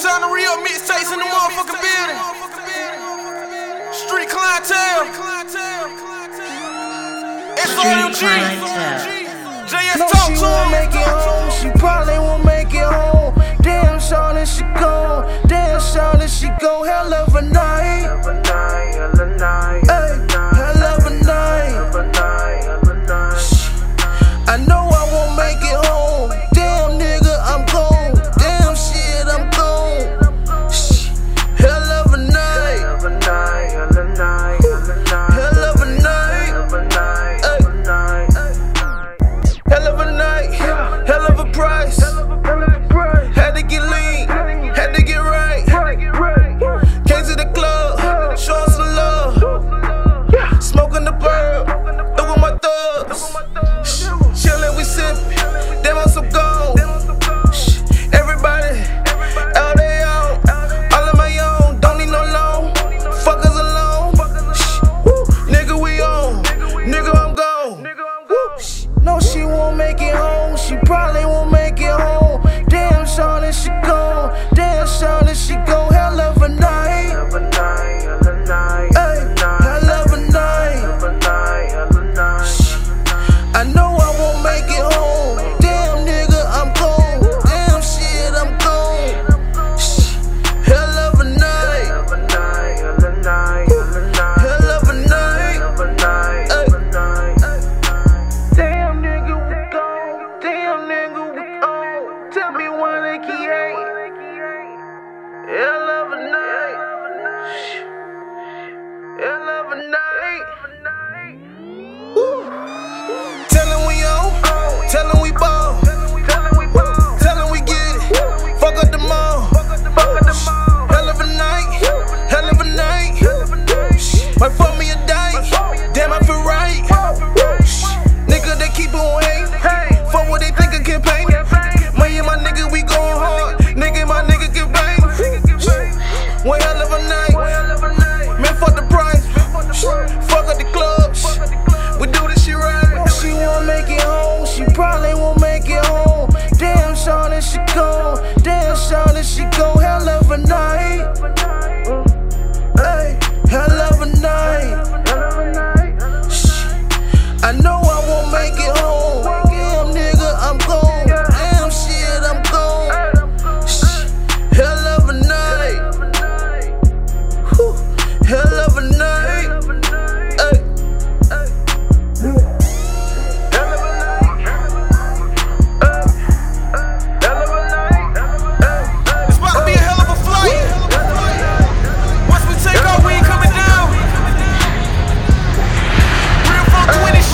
Montana real mixtapes in the motherfucking building. Street clientele. SOMG. JS No, talk she to won't him. make it home. She probably won't make it home. Damn, shawty, she gone. Damn, shawty, she gone. Hell of a night. Ay, hell of a night. I know I won't make it home. Damn, nigga, I'm gone. Damn, shit, I'm gone. Hell of a night. Hell of a night. Ay. Hell of a night. Hell of a price. Had to get lean. Had to get right. Came to the club. Showing some love. Smoking the bird. Through with my thugs. Chillin', we sippin'. Them on some gold. Everybody out they own. All of my own. Don't need no loan. Fuckers alone. Nigga, we on. Nigga, I'm gone. No, she won't make it home. She probably won't make